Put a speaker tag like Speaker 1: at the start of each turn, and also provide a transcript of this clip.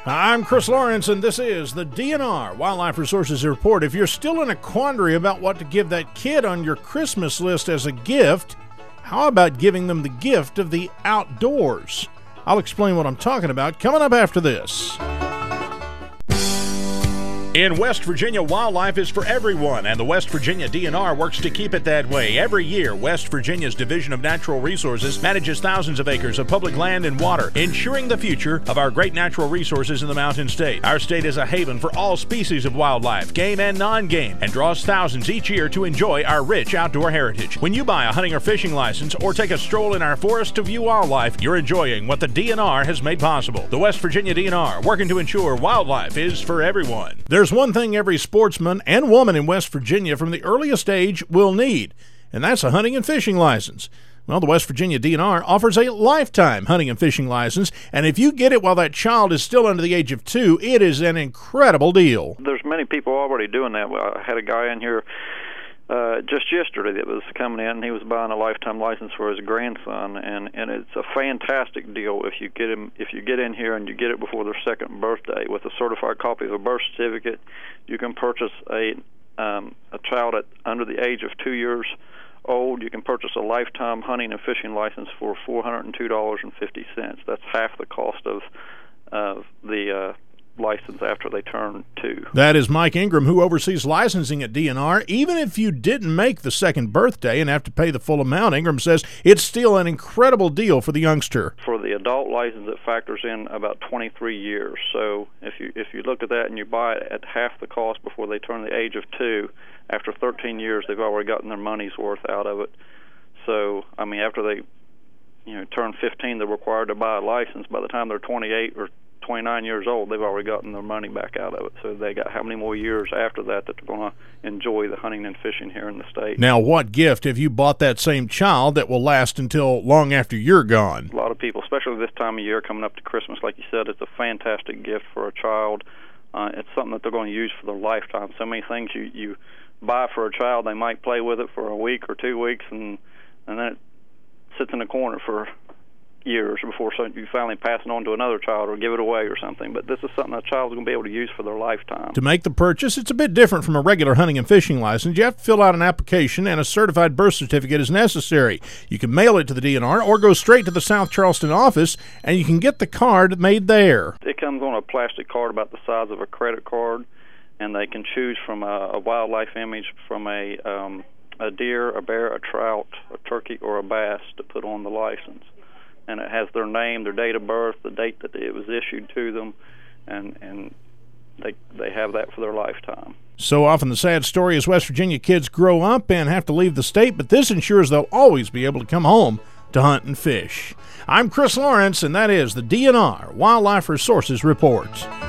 Speaker 1: I'm Chris Lawrence, and this is the DNR Wildlife Resources Report. If you're still in a quandary about what to give that kid on your Christmas list as a gift, how about giving them the gift of the outdoors? I'll explain what I'm talking about coming up after this. In West Virginia, wildlife is for everyone, and the West Virginia DNR works to keep it that way. Every year, West Virginia's Division of Natural Resources manages thousands of acres of public land and water, ensuring the future of our great natural resources in the Mountain State. Our state is a haven for all species of wildlife, game and non-game, and draws thousands each year to enjoy our rich outdoor heritage. When you buy a hunting or fishing license or take a stroll in our forest to view wildlife, you're enjoying what the DNR has made possible. The West Virginia DNR, working to ensure wildlife is for everyone. There's one thing every sportsman and woman in West Virginia from the earliest age will need, and that's a hunting and fishing license. Well, the West Virginia DNR offers a lifetime hunting and fishing license, and if you get it while that child is still under the age of 2, it is an incredible deal.
Speaker 2: There's many people already doing that. I had a guy in here just yesterday that was coming in, and he was buying a lifetime license for his grandson, and it's a fantastic deal if you get in here and you get it before their second birthday with a certified copy of a birth certificate. You can purchase a child under the age of 2 years old. You can purchase a lifetime hunting and fishing license for $402.50. That's half the cost of the license after they turn 2.
Speaker 1: That is Mike Ingram, who oversees licensing at DNR. Even if you didn't make the second birthday and have to pay the full amount, Ingram says it's still an incredible deal for the youngster.
Speaker 2: For the adult license, it factors in about 23 years. So if you look at that and you buy it at half the cost before they turn the age of 2, after 13 years they've already gotten their money's worth out of it. So I mean, after they turn 15, they're required to buy a license. By the time they're 28 or 29 years old, they've already gotten their money back out of it. So they got how many more years after that they're going to enjoy the hunting and fishing here in the state.
Speaker 1: Now, what gift have you bought that same child that will last until long after you're gone?
Speaker 2: A lot of people, especially this time of year coming up to Christmas, like you said, it's a fantastic gift for a child. It's something that they're going to use for their lifetime. So many things you buy for a child, they might play with it for a week or 2 weeks, and then it sits in the corner for years before you finally pass it on to another child or give it away or something. But this is something a child's going to be able to use for their lifetime.
Speaker 1: To make the purchase, it's a bit different from a regular hunting and fishing license. You have to fill out an application, and a certified birth certificate is necessary. You can mail it to the DNR or go straight to the South Charleston office, and you can get the card made there.
Speaker 2: It comes on a plastic card about the size of a credit card, and they can choose from a wildlife image from a deer, a bear, a trout, a turkey, or a bass to put on the license. And it has their name, their date of birth, the date that it was issued to them, and they have that for their lifetime.
Speaker 1: So often the sad story is West Virginia kids grow up and have to leave the state, but this ensures they'll always be able to come home to hunt and fish. I'm Chris Lawrence, and that is the DNR Wildlife Resources Report.